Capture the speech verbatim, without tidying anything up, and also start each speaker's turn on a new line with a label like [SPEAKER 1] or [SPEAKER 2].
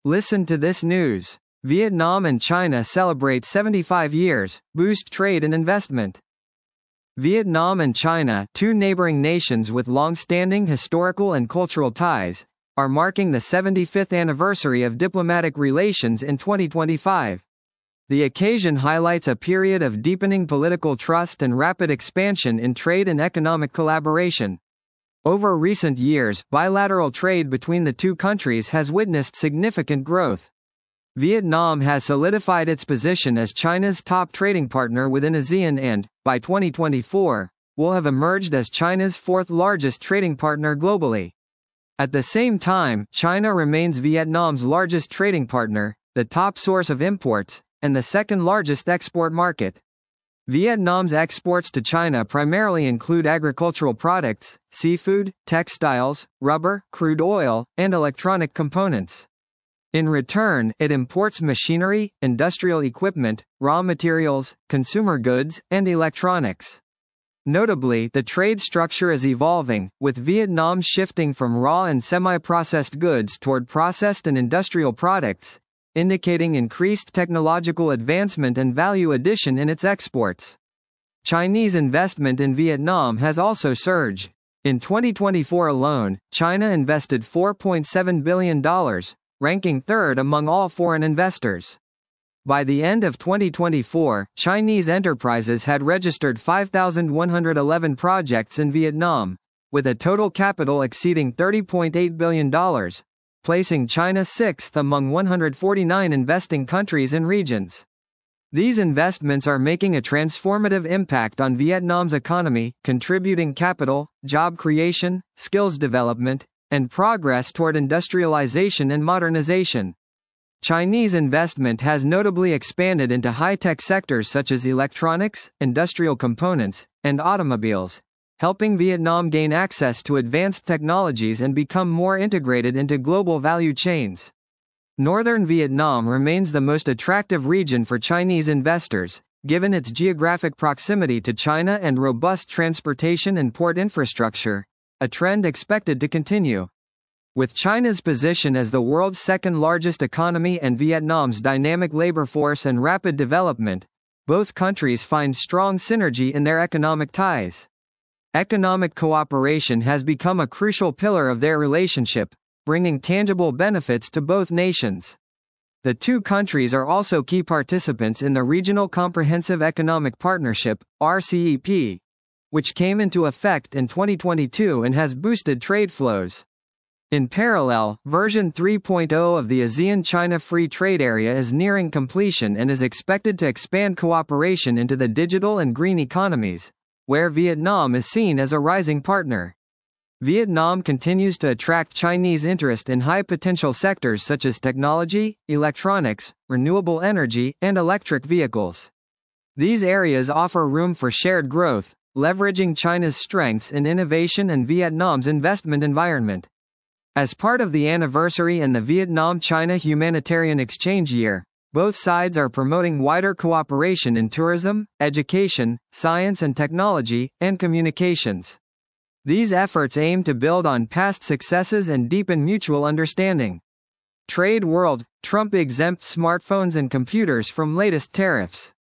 [SPEAKER 1] Listen to this news. Vietnam and China celebrate seventy-five years, boost trade and investment. Vietnam and China, two neighboring nations with long-standing historical and cultural ties, are marking the seventy-fifth anniversary of diplomatic relations in twenty twenty-five. The occasion highlights a period of deepening political trust and rapid expansion in trade and economic collaboration. Over recent years, bilateral trade between the two countries has witnessed significant growth. Vietnam has solidified its position as China's top trading partner within ASEAN and, by twenty twenty-four, will have emerged as China's fourth largest trading partner globally. At the same time, China remains Vietnam's largest trading partner, the top source of imports, and the second largest export market. Vietnam's exports to China primarily include agricultural products, seafood, textiles, rubber, crude oil, and electronic components. In return, it imports machinery, industrial equipment, raw materials, consumer goods, and electronics. Notably, the trade structure is evolving, with Vietnam shifting from raw and semi-processed goods toward processed and industrial products, indicating increased technological advancement and value addition in its exports. Chinese investment in Vietnam has also surged. In twenty twenty-four alone, China invested four point seven billion dollars, ranking third among all foreign investors. By the end of twenty twenty-four, Chinese enterprises had registered five thousand one hundred eleven projects in Vietnam, with a total capital exceeding thirty point eight billion dollars, placing China sixth among one hundred forty-nine investing countries and regions. These investments are making a transformative impact on Vietnam's economy, contributing capital, job creation, skills development, and progress toward industrialization and modernization. Chinese investment has notably expanded into high-tech sectors such as electronics, industrial components, and automobiles, helping Vietnam gain access to advanced technologies and become more integrated into global value chains. Northern Vietnam remains the most attractive region for Chinese investors, given its geographic proximity to China and robust transportation and port infrastructure, a trend expected to continue. With China's position as the world's second-largest economy and Vietnam's dynamic labor force and rapid development, both countries find strong synergy in their economic ties. Economic cooperation has become a crucial pillar of their relationship, bringing tangible benefits to both nations. The two countries are also key participants in the Regional Comprehensive Economic Partnership, R C E P, which came into effect in twenty twenty-two and has boosted trade flows. In parallel, version three point oh of the ASEAN-China Free Trade Area is nearing completion and is expected to expand cooperation into the digital and green economies, where Vietnam is seen as a rising partner. Vietnam continues to attract Chinese interest in high-potential sectors such as technology, electronics, renewable energy, and electric vehicles. These areas offer room for shared growth, leveraging China's strengths in innovation and Vietnam's investment environment. As part of the anniversary and the Vietnam-China Humanitarian Exchange Year, both sides are promoting wider cooperation in tourism, education, science and technology, and communications. These efforts aim to build on past successes and deepen mutual understanding. Trade world, Trump exempt smartphones and computers from latest tariffs.